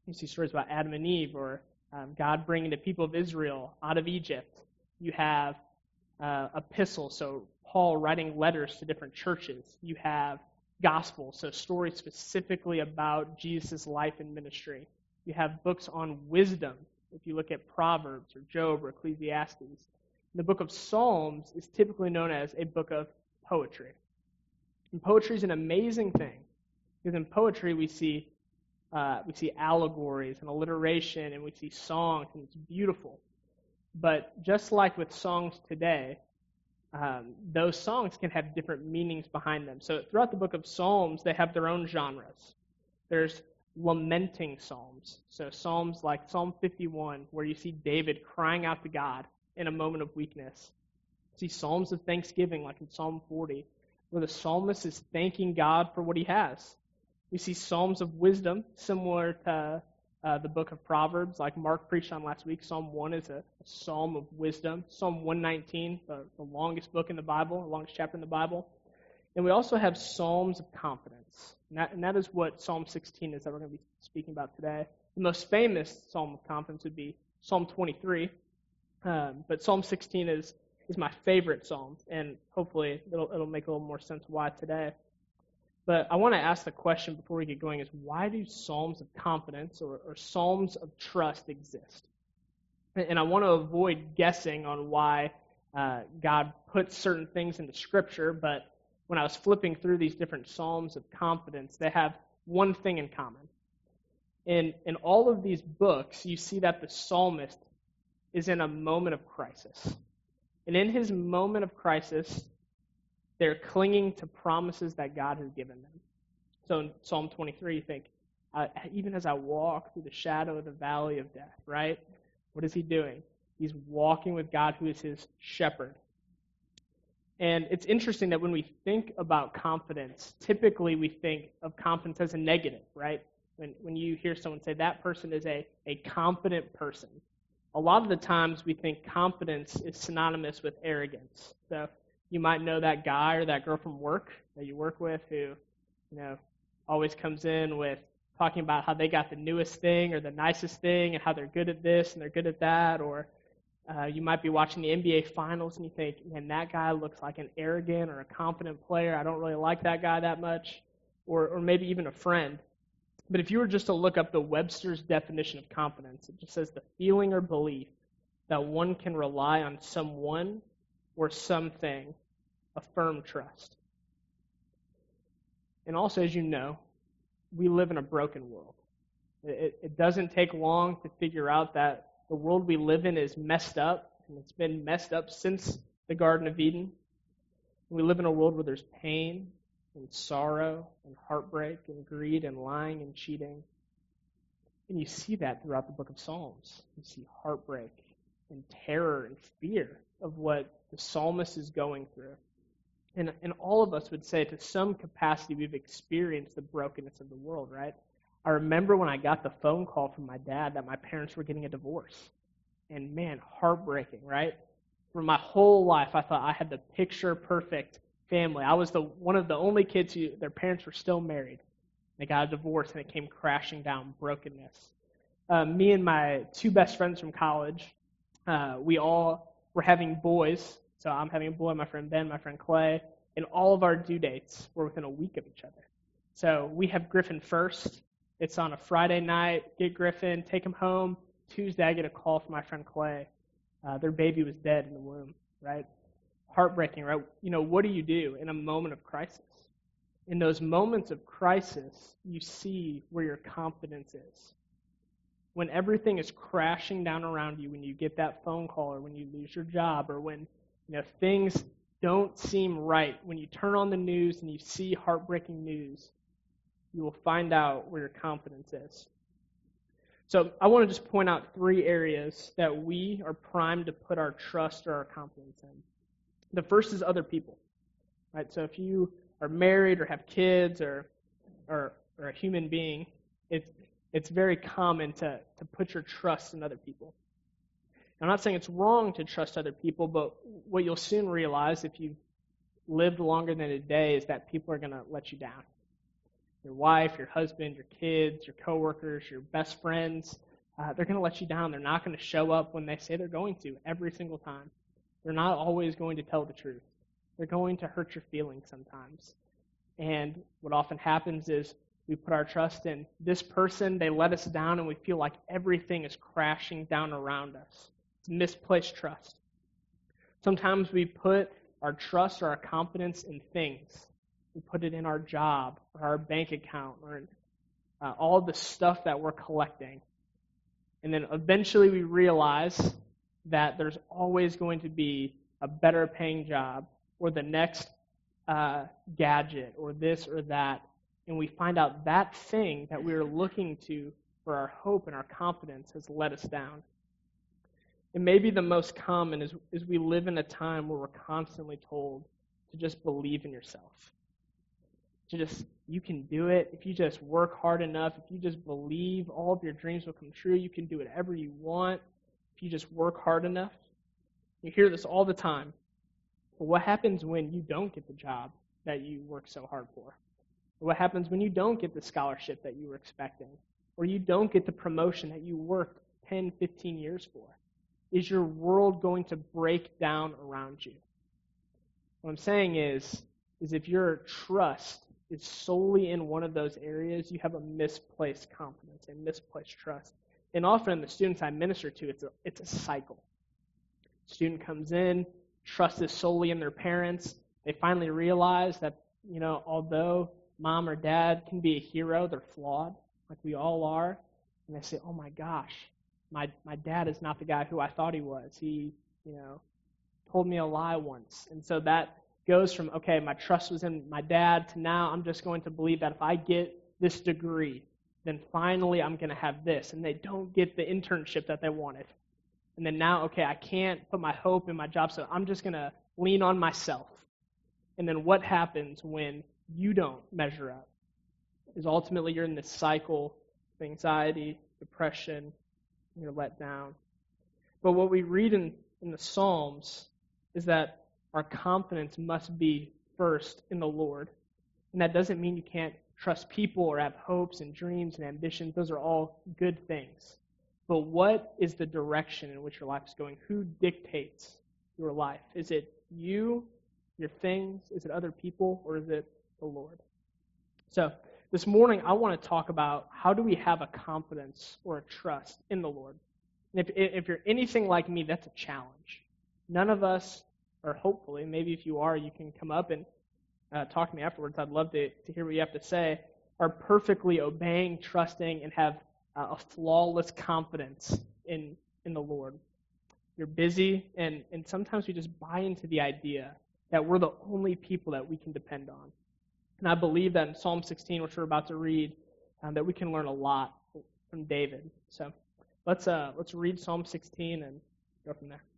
You see stories about Adam and Eve, or God bringing the people of Israel out of Egypt. You have epistles, so Paul writing letters to different churches. You have gospels, so stories specifically about Jesus' life and ministry. You have books on wisdom, if you look at Proverbs or Job or Ecclesiastes. The book of Psalms is typically known as a book of poetry. And poetry is an amazing thing, because in poetry we see allegories and alliteration, and we see songs, and it's beautiful. But just like with songs today, those songs can have different meanings behind them. So throughout the book of Psalms, they have their own genres. There's lamenting psalms. So psalms like Psalm 51, where you see David crying out to God in a moment of weakness. You see psalms of thanksgiving, like in Psalm 40, where the psalmist is thanking God for what he has. We see psalms of wisdom, similar to the book of Proverbs, like Mark preached on last week. Psalm 1 is a psalm of wisdom. Psalm 119, the longest book in the Bible, the longest chapter in the Bible. And we also have psalms of confidence. And that is what Psalm 16 is that we're going to be speaking about today. The most famous psalm of confidence would be Psalm 23. But Psalm 16 is my favorite psalm, and hopefully it'll make a little more sense why today. But I want to ask the question before we get going is, why do psalms of confidence or psalms of trust exist? And I want to avoid guessing on why God puts certain things into Scripture, but when I was flipping through these different psalms of confidence, they have one thing in common. In all of these books, you see that the psalmist is in a moment of crisis. And in his moment of crisis, they're clinging to promises that God has given them. So in Psalm 23, you think, even as I walk through the shadow of the valley of death, right? What is he doing? He's walking with God, who is his shepherd. And it's interesting that when we think about confidence, typically we think of confidence as a negative, right? When you hear someone say that person is a confident person, a lot of the times we think confidence is synonymous with arrogance. So you might know that guy or that girl from work that you work with who, always comes in with talking about how they got the newest thing or the nicest thing and how they're good at this and they're good at that. Or you might be watching the NBA Finals and you think, man, that guy looks like an arrogant or a confident player. I don't really like that guy that much. Or maybe even a friend. But if you were just to look up the Webster's definition of confidence, it just says the feeling or belief that one can rely on someone or something, a firm trust. And also, as you know, we live in a broken world. It doesn't take long to figure out that the world we live in is messed up, and it's been messed up since the Garden of Eden. We live in a world where there's pain and sorrow and heartbreak and greed and lying and cheating. And you see that throughout the book of Psalms. You see heartbreak and terror and fear of what the psalmist is going through. And all of us would say to some capacity we've experienced the brokenness of the world, right? I remember when I got the phone call from my dad that my parents were getting a divorce. And man, heartbreaking, right? For my whole life, I thought I had the picture-perfect family. I was one of the only kids who their parents were still married. They got a divorce and it came crashing down, brokenness. Me and my two best friends from college, we all were having boys. So I'm having a boy, my friend Ben, my friend Clay, and all of our due dates were within a week of each other. So we have Griffin first. It's on a Friday night. Get Griffin, take him home. Tuesday, I get a call from my friend Clay. Their baby was dead in the womb, right? Heartbreaking, right? What do you do in a moment of crisis? In those moments of crisis, you see where your confidence is. When everything is crashing down around you, when you get that phone call or when you lose your job or when things don't seem right, when you turn on the news and you see heartbreaking news, you will find out where your confidence is. So I want to just point out 3 areas that we are primed to put our trust or our confidence in. The first is other people, right? So if you are married or have kids or a human being, it's very common to put your trust in other people. I'm not saying it's wrong to trust other people, but what you'll soon realize if you've lived longer than a day is that people are going to let you down. your wife, your husband, your kids, your coworkers, your best friends. They're going to let you down. They're not going to show up when they say they're going to every single time. They're not always going to tell the truth. They're going to hurt your feelings sometimes. And what often happens is we put our trust in this person, they let us down, and we feel like everything is crashing down around us. It's misplaced trust. Sometimes we put our trust or our confidence in things. We put it in our job or our bank account or in all the stuff that we're collecting. And then eventually we realize that there's always going to be a better paying job or the next gadget or this or that. And we find out that thing that we were looking to for our hope and our confidence has let us down. And maybe the most common is we live in a time where we're constantly told to just believe in yourself. You can do it. If you just work hard enough, if you just believe, all of your dreams will come true. You can do whatever you want if you just work hard enough. You hear this all the time. But what happens when you don't get the job that you work so hard for? What happens when you don't get the scholarship that you were expecting? Or you don't get the promotion that you worked 10, 15 years for? Is your world going to break down around you? What I'm saying is if your trust is solely in one of those areas, you have a misplaced confidence, a misplaced trust. And often the students I minister to, it's a cycle. Student comes in, trust is solely in their parents. They finally realize that, although mom or dad can be a hero, they're flawed, like we all are. And they say, oh my gosh, my dad is not the guy who I thought he was. He, told me a lie once. And so that goes from, okay, my trust was in my dad to now I'm just going to believe that if I get this degree, then finally I'm going to have this. And they don't get the internship that they wanted. And then now, okay, I can't put my hope in my job, so I'm just going to lean on myself. And then what happens when you don't measure up? Is ultimately you're in this cycle of anxiety, depression, you're let down. But what we read in the Psalms is that our confidence must be first in the Lord. And that doesn't mean you can't trust people or have hopes and dreams and ambitions. Those are all good things. But what is the direction in which your life is going? Who dictates your life? Is it you, your things? Is it other people? Or is it the Lord? So this morning I want to talk about how do we have a confidence or a trust in the Lord. And if you're anything like me, that's a challenge. None of us, or hopefully, maybe if you are, you can come up and talk to me afterwards. I'd love to hear what you have to say. Are perfectly obeying, trusting, and have a flawless confidence in the Lord. You're busy, and sometimes we just buy into the idea that we're the only people that we can depend on. And I believe that in Psalm 16, which we're about to read, that we can learn a lot from David. So let's read Psalm 16 and go from there.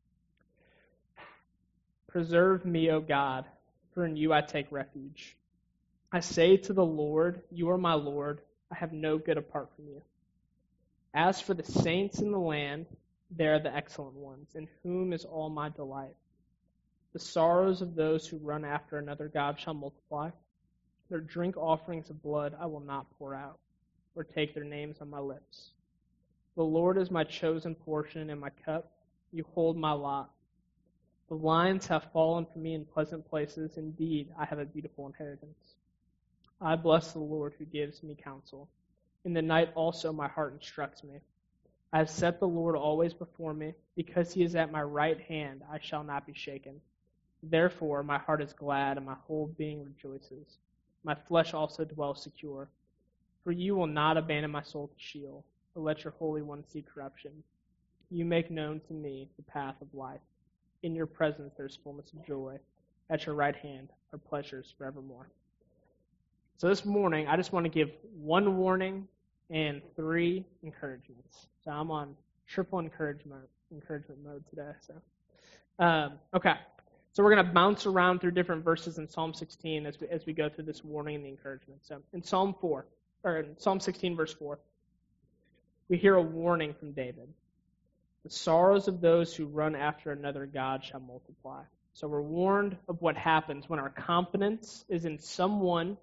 Preserve me, O God, for in you I take refuge. I say to the Lord, you are my Lord. I have no good apart from you. As for the saints in the land, they are the excellent ones, in whom is all my delight. The sorrows of those who run after another god shall multiply. Their drink offerings of blood I will not pour out, or take their names on my lips. The Lord is my chosen portion and my cup. You hold my lot. The lines have fallen for me in pleasant places. Indeed, I have a beautiful inheritance. I bless the Lord who gives me counsel. In the night also my heart instructs me. I have set the Lord always before me. Because he is at my right hand, I shall not be shaken. Therefore my heart is glad and my whole being rejoices. My flesh also dwells secure. For you will not abandon my soul to Sheol, or let your Holy One see corruption. You make known to me the path of life. In your presence there is fullness of joy. At your right hand are pleasures forevermore. So this morning, I just want to give one warning and 3 encouragements. So I'm on triple encouragement mode today. Okay. So we're going to bounce around through different verses in Psalm 16 as we go through this warning and the encouragement. So in Psalm 16, verse 4, we hear a warning from David. The sorrows of those who run after another god shall multiply. So we're warned of what happens when our confidence is in someone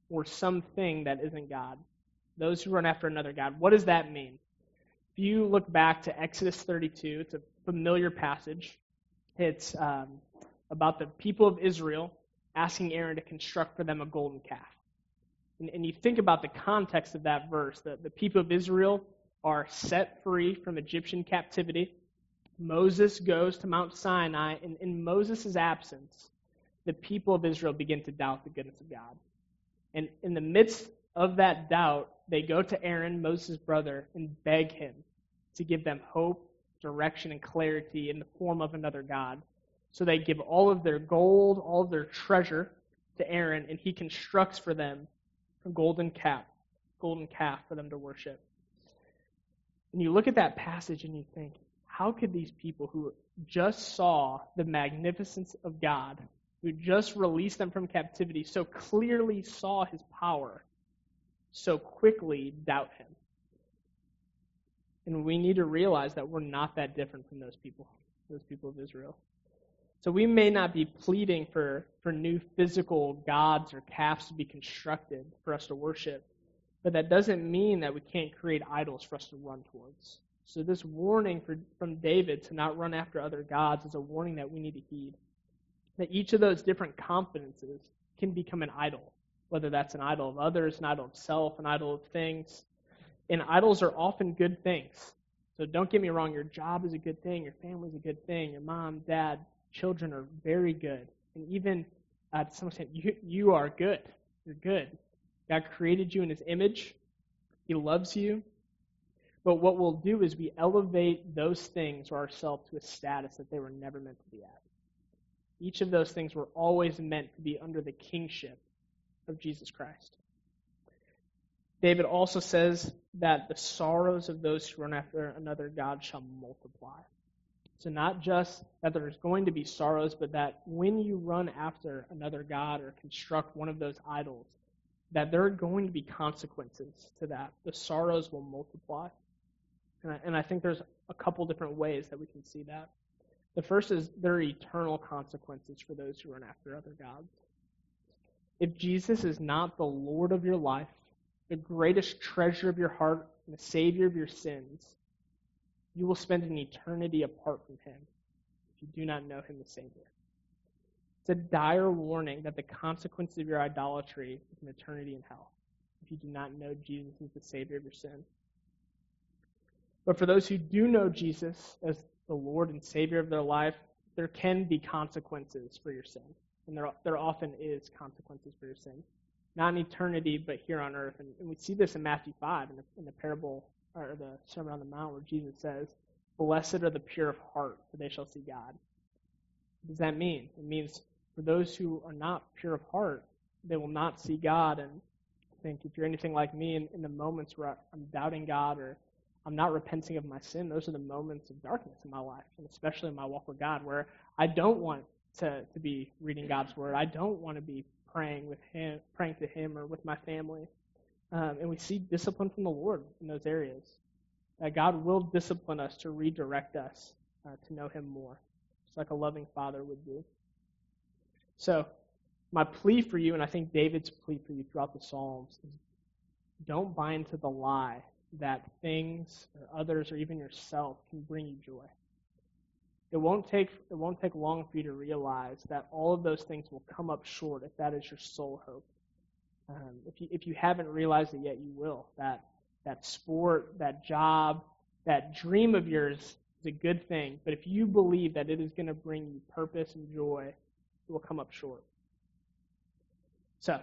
or something that isn't God. Those who run after another God. What does that mean? If you look back to Exodus 32, it's a familiar passage. It's about the people of Israel asking Aaron to construct for them a golden calf. And you think about the context of that verse. The people of Israel are set free from Egyptian captivity. Moses goes to Mount Sinai, and in Moses' absence, the people of Israel begin to doubt the goodness of God. And in the midst of that doubt, they go to Aaron, Moses' brother, and beg him to give them hope, direction, and clarity in the form of another God. So they give all of their gold, all of their treasure to Aaron, and he constructs for them a golden calf for them to worship. And you look at that passage and you think, how could these people who just saw the magnificence of God, who just released them from captivity, so clearly saw his power, so quickly doubt him? And we need to realize that we're not that different from those people of Israel. So we may not be pleading for new physical gods or calves to be constructed for us to worship, but that doesn't mean that we can't create idols for us to run towards. So this warning from David to not run after other gods is a warning that we need to heed. That each of those different confidences can become an idol, whether that's an idol of others, an idol of self, an idol of things. And idols are often good things. So don't get me wrong, your job is a good thing, your family is a good thing, your mom, dad, children are very good. And even to some extent, you are good. You're good. God created you in his image. He loves you. But what we'll do is we elevate those things or ourselves to a status that they were never meant to be at. Each of those things were always meant to be under the kingship of Jesus Christ. David also says that the sorrows of those who run after another God shall multiply. So not just that there's going to be sorrows, but that when you run after another God or construct one of those idols, that there are going to be consequences to that. The sorrows will multiply. And I think there's a couple different ways that we can see that. The first is there are eternal consequences for those who run after other gods. If Jesus is not the Lord of your life, the greatest treasure of your heart, and the Savior of your sins, you will spend an eternity apart from him if you do not know him as Savior. It's a dire warning that the consequences of your idolatry is an eternity in hell if you do not know Jesus as the Savior of your sin. But for those who do know Jesus as the Lord and Savior of their life, there can be consequences for your sin. And there often is consequences for your sin. Not in eternity, but here on earth. And we see this in Matthew 5, in the parable, or the Sermon on the Mount, where Jesus says, "Blessed are the pure of heart, for they shall see God." What does that mean? It means for those who are not pure of heart, they will not see God. And I think if you're anything like me, in the moments where I'm doubting God or I'm not repenting of my sin, those are the moments of darkness in my life, and especially in my walk with God, where I don't want to be reading God's Word. I don't want to be praying to Him or with my family. And we see discipline from the Lord in those areas. That God will discipline us to redirect us to know Him more, just like a loving Father would do. So, my plea for you, and I think David's plea for you throughout the Psalms, is don't buy into the lie that things or others or even yourself can bring you joy. It won't take long for you to realize that all of those things will come up short if that is your sole hope. If you haven't realized it yet, you will. That sport, that job, that dream of yours is a good thing. But if you believe that it is going to bring you purpose and joy, it will come up short. So,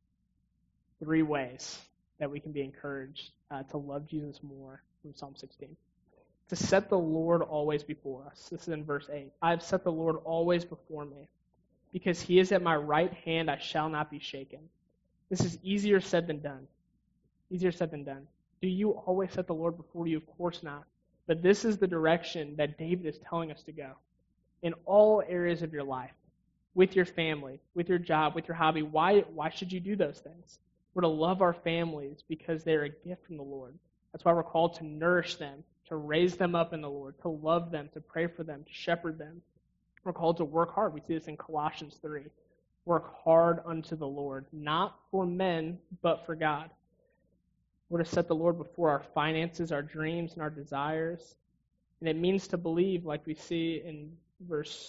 3 ways that we can be encouraged to love Jesus more from Psalm 16. To set the Lord always before us. This is in verse 8. I have set the Lord always before me. Because he is at my right hand, I shall not be shaken. This is easier said than done. Easier said than done. Do you always set the Lord before you? Of course not. But this is the direction that David is telling us to go. In all areas of your life. With your family, with your job, with your hobby. Why should you do those things? We're to love our families because they're a gift from the Lord. That's why we're called to nourish them, to raise them up in the Lord, to love them, to pray for them, to shepherd them. We're called to work hard. We see this in Colossians 3. Work hard unto the Lord, not for men, but for God. We're to set the Lord before our finances, our dreams, and our desires. And it means to believe, like we see in verse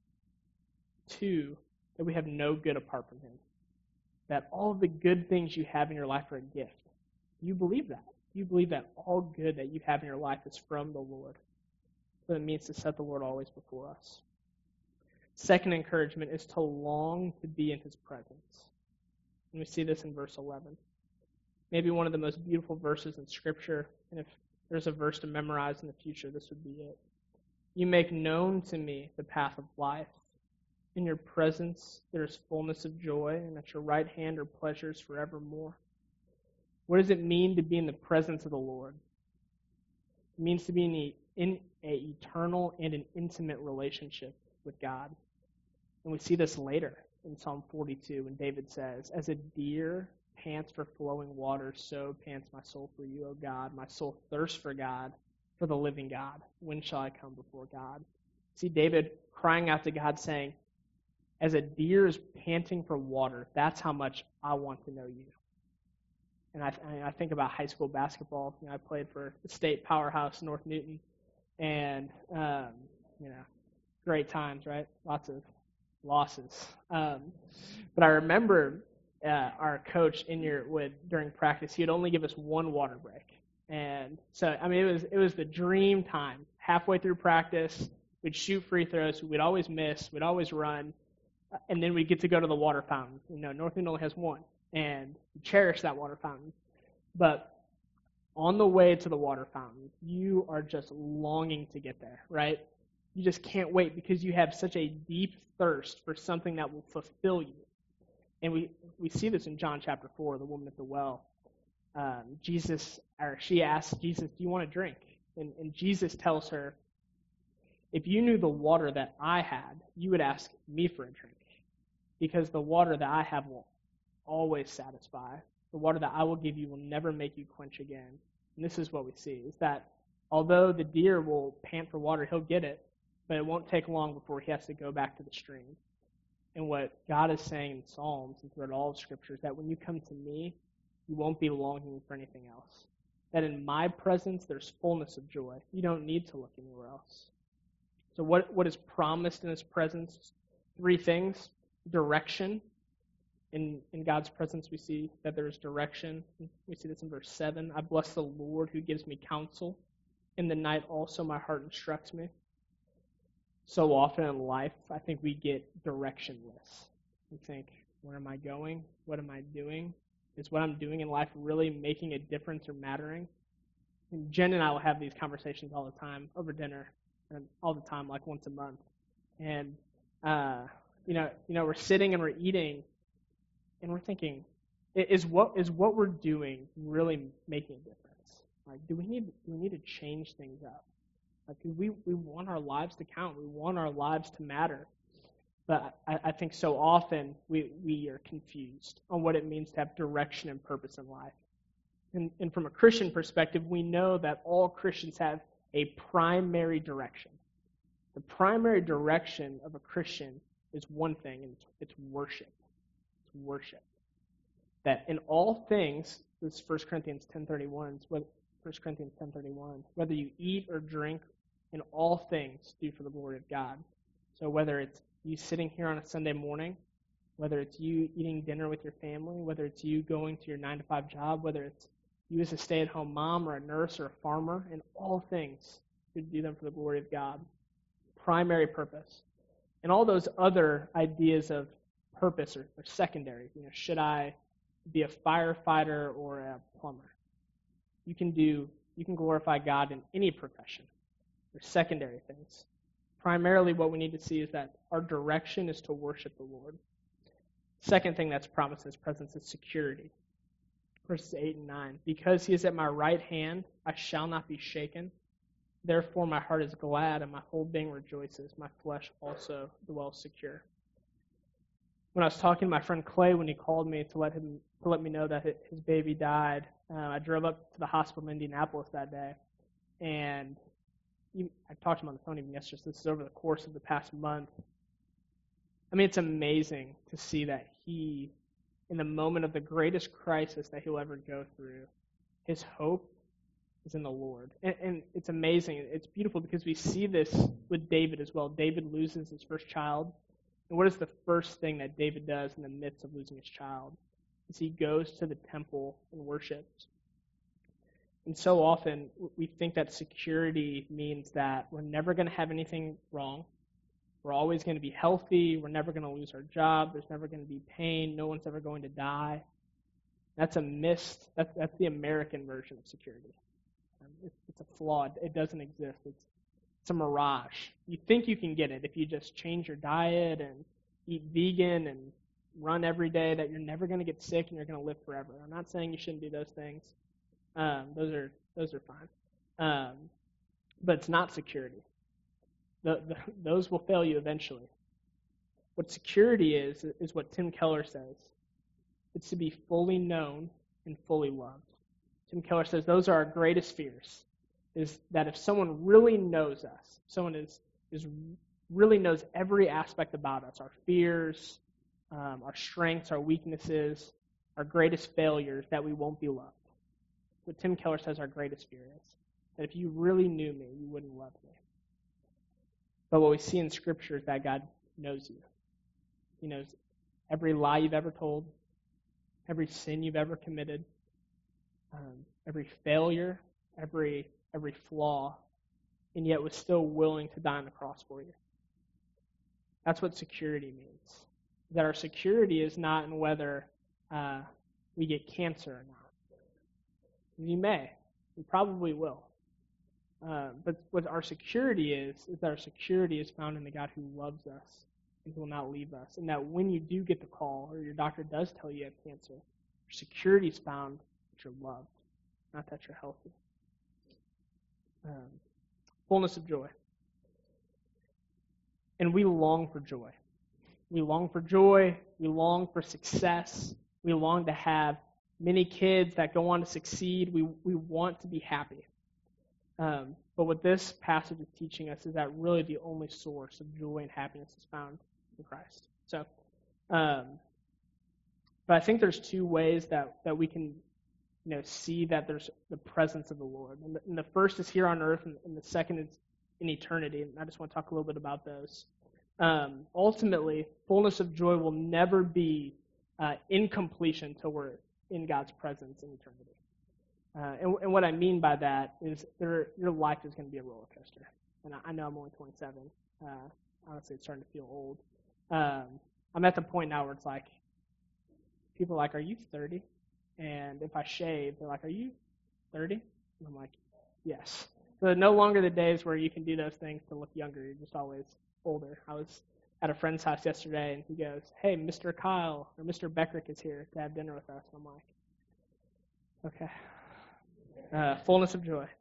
2, that we have no good apart from him. That all the good things you have in your life are a gift. You believe that. You believe that all good that you have in your life is from the Lord. So it means to set the Lord always before us. Second encouragement is to long to be in his presence. And we see this in verse 11. Maybe one of the most beautiful verses in Scripture, and if there's a verse to memorize in the future, this would be it. You make known to me the path of life. In your presence there is fullness of joy, and at your right hand are pleasures forevermore. What does it mean to be in the presence of the Lord? It means to be in an eternal and an intimate relationship with God. And we see this later in Psalm 42 when David says, as a deer pants for flowing water, so pants my soul for you, O God. My soul thirsts for God, for the living God. When shall I come before God? See David crying out to God saying, as a deer is panting for water, that's how much I want to know you. And I think about high school basketball. I played for the state powerhouse, North Newton, and great times, right? Lots of losses. But I remember our coach during practice, he would only give us one water break, and so it was the dream time. Halfway through practice, we'd shoot free throws. We'd always miss. We'd always run, and then we'd get to go to the water fountain. North Newton only has one. And cherish that water fountain. But on the way to the water fountain, you are just longing to get there, right? You just can't wait because you have such a deep thirst for something that will fulfill you. And we see this in John chapter 4, the woman at the well. She asks Jesus, do you want to drink? And Jesus tells her, if you knew the water that I had, you would ask me for a drink. Because the water that I have will always satisfy. The water that I will give you will never make you quench again. And this is what we see, is that although the deer will pant for water, he'll get it, but it won't take long before he has to go back to the stream. And what God is saying in Psalms and throughout all of Scripture is that when you come to me, you won't be longing for anything else. That in my presence, there's fullness of joy. You don't need to look anywhere else. So what is promised in his presence? 3 things. Direction. In God's presence, we see that there is direction. We see this in verse 7. I bless the Lord who gives me counsel. In the night also my heart instructs me. So often in life, I think we get directionless. We think, where am I going? What am I doing? Is what I'm doing in life really making a difference or mattering? And Jen and I will have these conversations all the time over dinner, and all the time, like once a month. And we're sitting and we're eating, and we're thinking, is what we're doing really making a difference? Like, do we need to change things up? Like, we want our lives to count. We want our lives to matter. But I think so often we are confused on what it means to have direction and purpose in life. And from a Christian perspective, we know that all Christians have a primary direction. The primary direction of a Christian is one thing, and it's worship. It's worship. That in all things, this is 1 Corinthians 10:31, 1 Corinthians 10:31, whether you eat or drink, in all things do for the glory of God. So whether it's you sitting here on a Sunday morning, whether it's you eating dinner with your family, whether it's you going to your 9-to-5 job, whether it's you as a stay-at-home mom or a nurse or a farmer, in all things you do them for the glory of God. Primary purpose. And all those other ideas of purpose are secondary. Should I be a firefighter or a plumber? You can glorify God in any profession. They're secondary things. Primarily what we need to see is that our direction is to worship the Lord. Second thing that's promised in his presence is security. Verses 8 and 9. Because he is at my right hand, I shall not be shaken. Therefore my heart is glad and my whole being rejoices. My flesh also dwells secure. When I was talking to my friend Clay when he called me to let me know that his baby died, I drove up to the hospital in Indianapolis that day, and I talked to him on the phone even yesterday. So this is over the course of the past month. I mean, it's amazing to see that he, in the moment of the greatest crisis that he'll ever go through, his hope is in the Lord. And it's amazing. It's beautiful because we see this with David as well. David loses his first child. And what is the first thing that David does in the midst of losing his child? Is he goes to the temple and worships. And so often we think that security means that we're never going to have anything wrong. We're always going to be healthy. We're never going to lose our job. There's never going to be pain. No one's ever going to die. That's a mist. That's the American version of security. It's a flaw. It doesn't exist. It's a mirage. You think you can get it if you just change your diet and eat vegan and run every day, that you're never going to get sick and you're going to live forever. I'm not saying you shouldn't do those things. Those are fine. But it's not security. Those will fail you eventually. What security is what Tim Keller says. It's to be fully known and fully loved. Tim Keller says those are our greatest fears, is that if someone really knows us, someone really knows every aspect about us, our fears, our strengths, our weaknesses, our greatest failures, that we won't be loved. What Tim Keller says our greatest fear is, that if you really knew me, you wouldn't love me. But what we see in Scripture is that God knows you. He knows every lie you've ever told, every sin you've ever committed, every failure, every flaw, and yet was still willing to die on the cross for you. That's what security means. That our security is not in whether we get cancer or not. You may. You probably will. But what our security is that our security is found in the God who loves us and who will not leave us. And that when you do get the call, or your doctor does tell you have cancer, your security is found that you're loved, not that you're healthy. Fullness of joy. And we long for joy. We long for joy. We long for success. We long to have many kids that go on to succeed. We want to be happy. But what this passage is teaching us is that really the only source of joy and happiness is found in Christ. So, but I think there's two ways that we can, see that there's the presence of the Lord. And the first is here on earth, and the second is in eternity. And I just want to talk a little bit about those. Ultimately, fullness of joy will never be in completion until we're in God's presence in eternity. And what I mean by that is your life is going to be a roller coaster. And I know I'm only 27. Honestly, it's starting to feel old. I'm at the point now where it's like, people are like, are you 30? And if I shave, they're like, are you 30? And I'm like, yes. So no longer the days where you can do those things to look younger. You're just always older. I was at a friend's house yesterday, and he goes, hey, Mr. Kyle or Mr. Beckrick is here to have dinner with us. And I'm like, okay. Fullness of joy.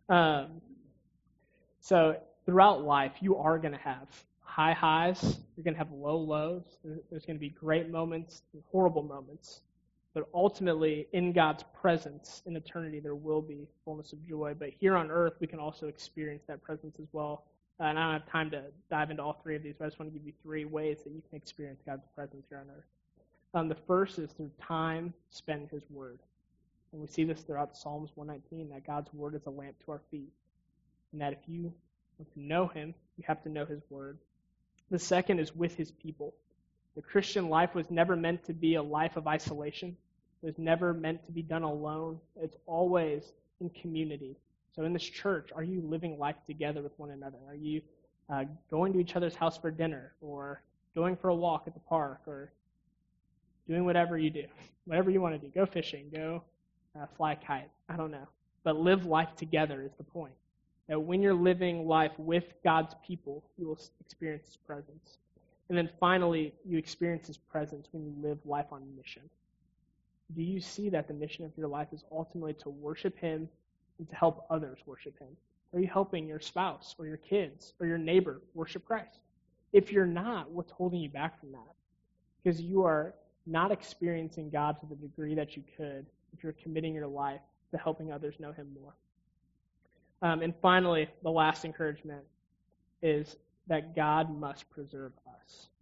So throughout life, you are going to have high highs. You're going to have low lows. There's going to be great moments and horrible moments. But ultimately, in God's presence in eternity, there will be fullness of joy. But here on earth, we can also experience that presence as well. And I don't have time to dive into all three of these, but I just want to give you 3 ways that you can experience God's presence here on earth. The first is through time spent in His Word. And we see this throughout Psalms 119, that God's Word is a lamp to our feet. And that if you want to know Him, you have to know His Word. The second is with His people. The Christian life was never meant to be a life of isolation. It was never meant to be done alone. It's always in community. So in this church, are you living life together with one another? Are you going to each other's house for dinner, or going for a walk at the park, or doing whatever you do? Whatever you want to do. Go fishing. Go fly a kite. I don't know. But live life together is the point. That when you're living life with God's people, you will experience His presence. And then finally, you experience His presence when you live life on mission. Do you see that the mission of your life is ultimately to worship Him and to help others worship Him? Are you helping your spouse or your kids or your neighbor worship Christ? If you're not, what's holding you back from that? Because you are not experiencing God to the degree that you could if you're committing your life to helping others know Him more. And finally, the last encouragement is that God must preserve us.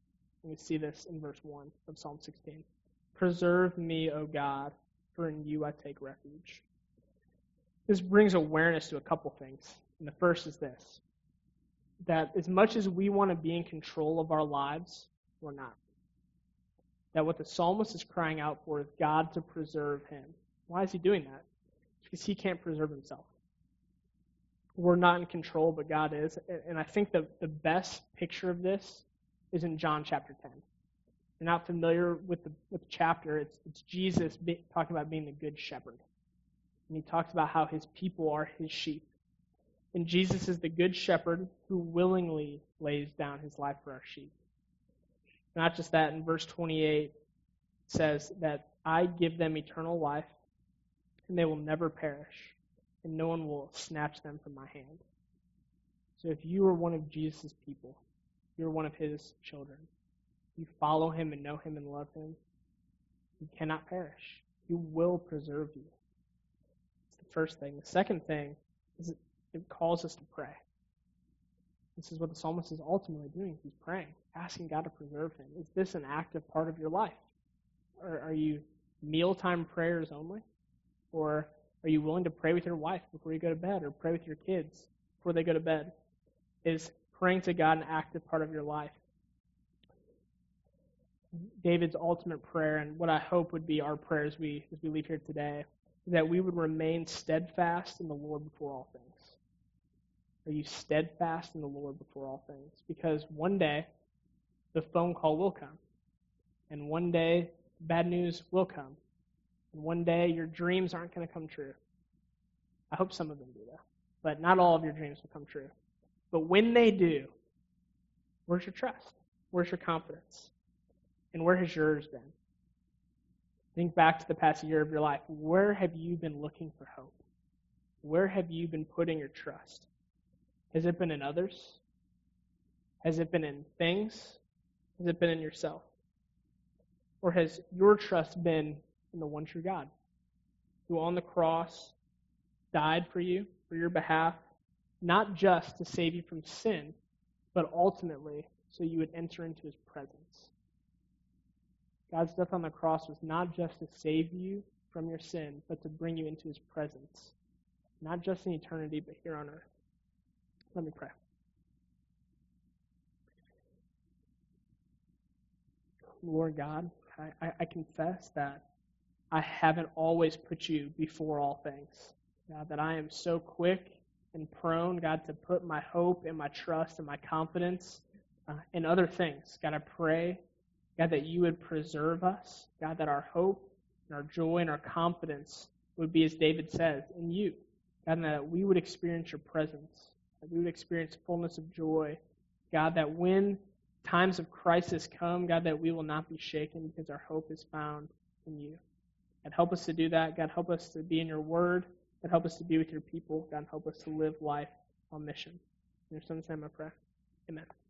And we see this in verse 1 of Psalm 16. Preserve me, O God, for in you I take refuge. This brings awareness to a couple things. And the first is this, that as much as we want to be in control of our lives, we're not. That what the psalmist is crying out for is God to preserve him. Why is he doing that? Because he can't preserve himself. We're not in control, but God is. And I think the best picture of this is in John chapter 10. If you're not familiar with the chapter, it's Jesus talking about being the good shepherd. And he talks about how his people are his sheep. And Jesus is the good shepherd who willingly lays down his life for our sheep. Not just that, in verse 28 it says that I give them eternal life, and they will never perish, and no one will snatch them from my hand. So if you are one of Jesus' people, you're one of his children, you follow him and know him and love him, you cannot perish. He will preserve you. That's the first thing. The second thing is it calls us to pray. This is what the psalmist is ultimately doing. He's praying, asking God to preserve him. Is this an active part of your life? Or are you mealtime prayers only? Or are you willing to pray with your wife before you go to bed, or pray with your kids before they go to bed? Is praying to God an active part of your life? David's ultimate prayer, and what I hope would be our prayer as we leave here today, is that we would remain steadfast in the Lord before all things. Are you steadfast in the Lord before all things? Because one day, the phone call will come. And one day, bad news will come. And one day, your dreams aren't going to come true. I hope some of them do, though. But not all of your dreams will come true. But when they do, where's your trust? Where's your confidence? And where has yours been? Think back to the past year of your life. Where have you been looking for hope? Where have you been putting your trust? Has it been in others? Has it been in things? Has it been in yourself? Or has your trust been in the one true God, who on the cross died for you, for your behalf, not just to save you from sin, but ultimately so you would enter into his presence? God's death on the cross was not just to save you from your sin, but to bring you into his presence, not just in eternity, but here on earth. Let me pray. Lord God, I confess that I haven't always put you before all things. God, that I am so quick and prone, God, to put my hope and my trust and my confidence in other things. God, I pray, God, that you would preserve us. God, that our hope and our joy and our confidence would be, as David says, in you. God, and that we would experience your presence. That we would experience fullness of joy. God, that when times of crisis come, God, that we will not be shaken because our hope is found in you. God, help us to do that. God, help us to be in your word. God, help us to be with your people. God, help us to live life on mission. In your son's name I pray. Amen.